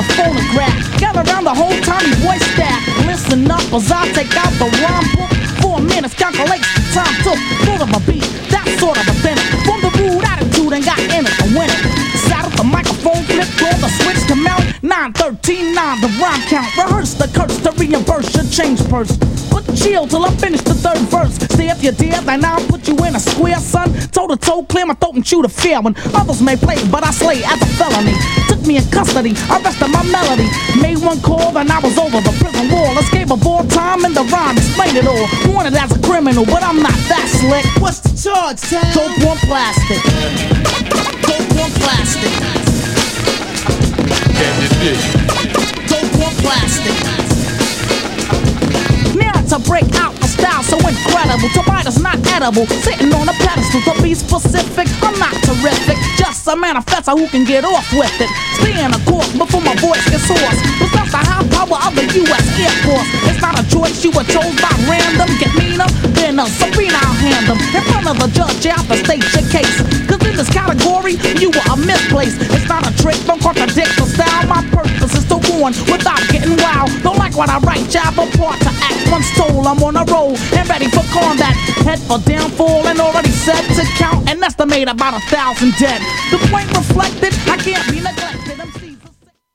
phonograph. Gather around the whole tiny voice staff. Listen up as I take out the rhyme book. 4 minutes calculates the time took. Full of a beat, that sort of a thing. From the rude attitude and got in it to win it. Saddled the microphone, flipped on the switch to mount. 9-13-9, the rhyme count. Rehearse the curse to reimburse your change purse. But chill till I finish the third verse. See if you dare, then I'll put you in a square, son. Toe to toe, clear my throat and chew the fair one. Others may play, but I slay as a felony. Took me in custody, arrested my melody. Made one call, then I was over the prison wall. Escape of all time and the rhyme explained it all. Wanted as a criminal, but I'm not that slick. What's the charge, Tom? Dope on plastic. Dope on plastic. Dope on plastic. To break out a style so incredible, to bite is not edible. Sitting on a pedestal, to be specific, I'm not terrific. Just a manifestor who can get off with it. Staying a course before my voice gets hoarse. Possess the high power of the U.S. Air Force. It's not a choice you were chose by random. Get meaner, then a Sabrina, I'll hand them. In front of the judge, you have to state your case. Cause in this category, you are misplaced. It's not a trick, don't contradict the style. My purpose is to warn without getting wild. Don't like what I write, jab apart to act. Once told, I'm on a roll and ready for combat. Head for downfall and already set to count and estimate about 1,000 dead. The point reflected, I can't be neglected.